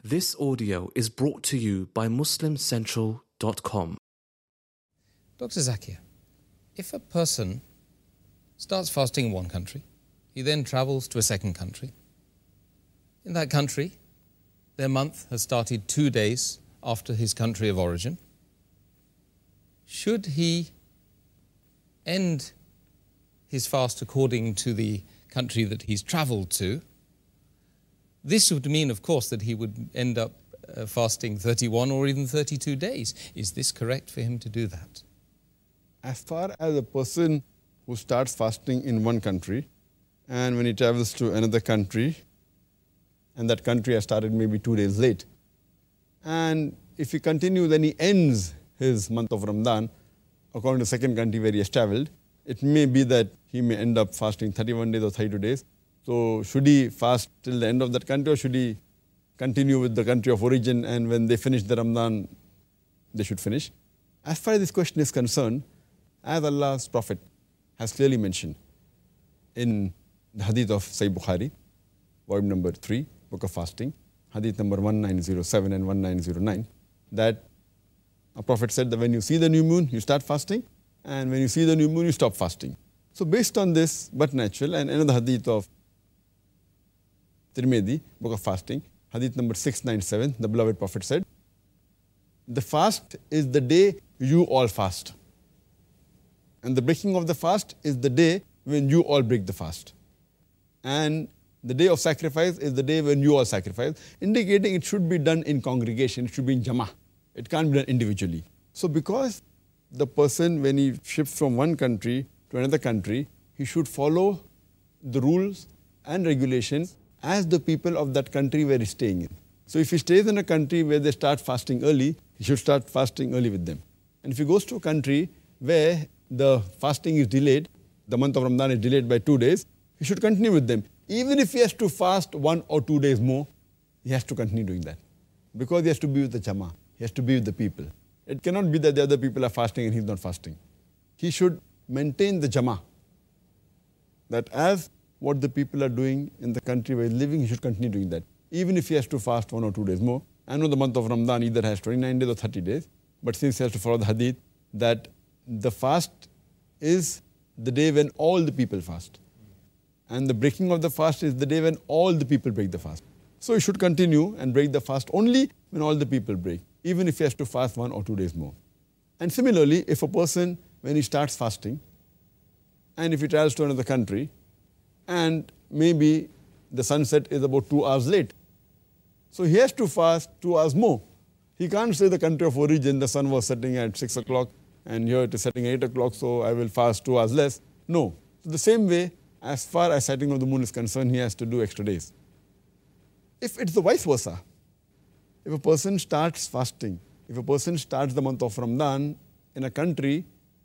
This audio is brought to you by MuslimCentral.com. Dr. Zakir, if a person starts fasting in one country, he then travels to a second country. In that country, their month has started 2 days after his country of origin. Should he end his fast according to the country that he's travelled to? This would mean, of course, that he would end up fasting 31 or even 32 days. Is this correct for him to do that? As far as a person who starts fasting in one country and when he travels to another country, and that country has started maybe 2 days late, and if he continues, then he ends his month of Ramadan according to the second country where he has travelled, it may be that he may end up fasting 31 days or 32 days. So should he fast till the end of that country, or should he continue with the country of origin, and when they finish the Ramadan, they should finish? As far as this question is concerned, as Allah's Prophet has clearly mentioned in the hadith of Sahih Bukhari, volume number 3, Book of Fasting, hadith number 1907 and 1909, that a Prophet said that when you see the new moon, you start fasting, and when you see the new moon, you stop fasting. So based on this, but natural, and another hadith of Tirmidhi, Book of Fasting, hadith number 697, the beloved Prophet said, the fast is the day you all fast. And the breaking of the fast is the day when you all break the fast. And the day of sacrifice is the day when you all sacrifice, indicating it should be done in congregation, it should be in jama'ah. It can't be done individually. So because the person, when he shifts from one country to another country, he should follow the rules and regulations as the people of that country where he's staying in. So if he stays in a country where they start fasting early, he should start fasting early with them. And if he goes to a country where the fasting is delayed, the month of Ramadan is delayed by 2 days, he should continue with them. Even if he has to fast 1 or 2 days more, he has to continue doing that. Because he has to be with the jama'ah, he has to be with the people. It cannot be that the other people are fasting and he's not fasting. He should maintain the jama'ah. That as what the people are doing in the country where he's living, he should continue doing that. Even if he has to fast 1 or 2 days more. I know the month of Ramadan either has 29 days or 30 days, but since he has to follow the hadith, that the fast is the day when all the people fast. And the breaking of the fast is the day when all the people break the fast. So he should continue and break the fast only when all the people break, even if he has to fast 1 or 2 days more. And similarly, if a person, when he starts fasting, and if he travels to another country, and maybe the sunset is about 2 hours late, so he has to fast 2 hours more. He can't say the country of origin, the sun was setting at 6 o'clock, and here it is setting at 8 o'clock, so I will fast 2 hours less. No. So the same way, as far as setting of the moon is concerned, he has to do extra days. If it's the vice versa, if a person starts fasting, if a person starts the month of Ramadan in a country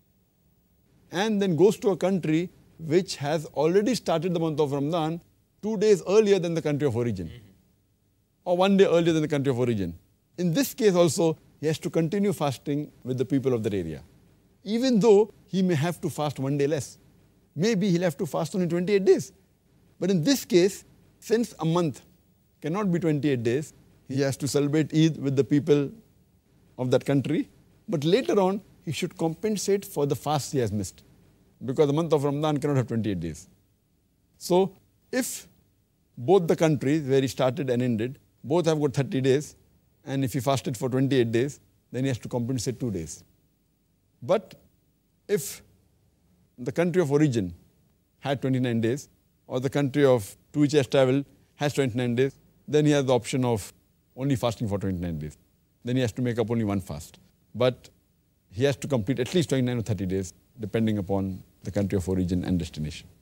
and then goes to a country which has already started the month of Ramadan 2 days earlier than the country of origin, or 1 day earlier than the country of origin, in this case also, he has to continue fasting with the people of that area, even though he may have to fast 1 day less. Maybe he'll have to fast only 28 days. But in this case, since a month cannot be 28 days, he has to celebrate Eid with the people of that country. But later on, he should compensate for the fast he has missed, because the month of Ramadan cannot have 28 days. So if both the countries where he started and ended, both have got 30 days, and if he fasted for 28 days, then he has to compensate 2 days. But if the country of origin had 29 days, or the country to which he has travelled has 29 days, then he has the option of only fasting for 29 days. Then he has to make up only one fast. But he has to complete at least 29 or 30 days, depending upon the country of origin and destination.